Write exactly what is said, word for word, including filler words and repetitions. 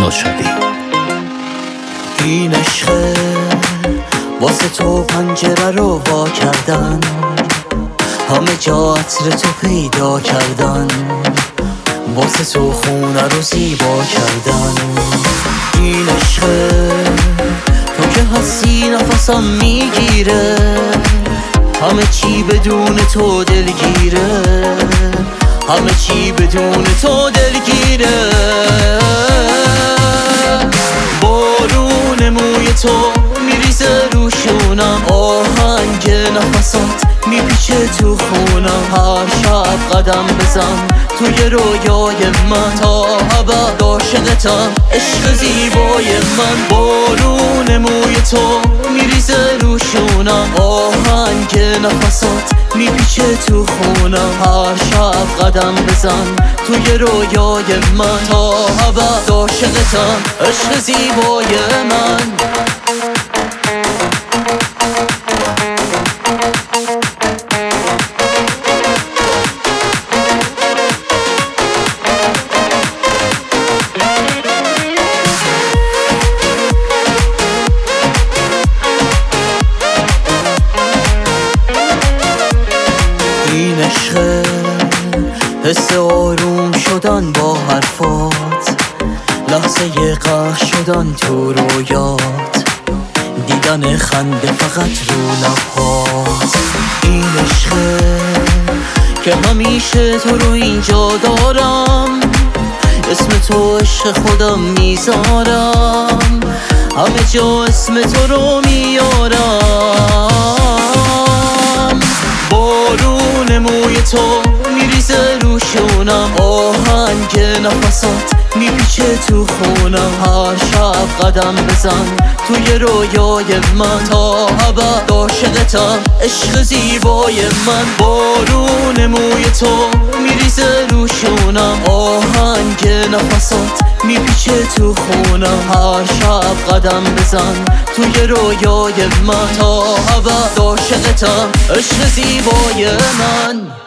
نوشادی. این عشقه واسه تو پنجره رو وا کردن، همه جا عطر تو پیدا کردن، واسه تو خونه رو زیبا کردن. این عشقه تو که هستی نفسم میگیره، همه چی بدون تو دلگیره، همه چی بدون تو دلگیره. بارون موی تو میریزه رو شونم، آهنگ نفسات میپیچه تو خونم. هر شب قدم بزن توی رویای من، تا ابد عاشقتم عشق زیبای من. بارون موی تو میریزه رو شونم، آهنگ نفسات میپیچه تو خونم. هر شب قدم بزن توی رویای من، تا ابد عاشقتم عشق زیبای من. این عشقه حس آروم شدن با حرفات، لحظه غرق شدن تو رویات، دیدن خنده فقط رو لبات. این عشقه که همیشه تو رو اینجا دارم، اسم تو عشق خودم میذارم، همه جا اسم تو رو میارم. بارون موی تو میریزه رو شونم، آهنگ نفسات میپیچه تو خونم. هر شب قدم بزن توی رویای من، تا ابد عاشقتم عشق زیبای من. بارون موی تو میریزه رو شونم، آهنگ نفسات میپیچه تو خونم. هر شب قدم بزن توی رویای من، تا ابد عاشقتم عشق زیبای من.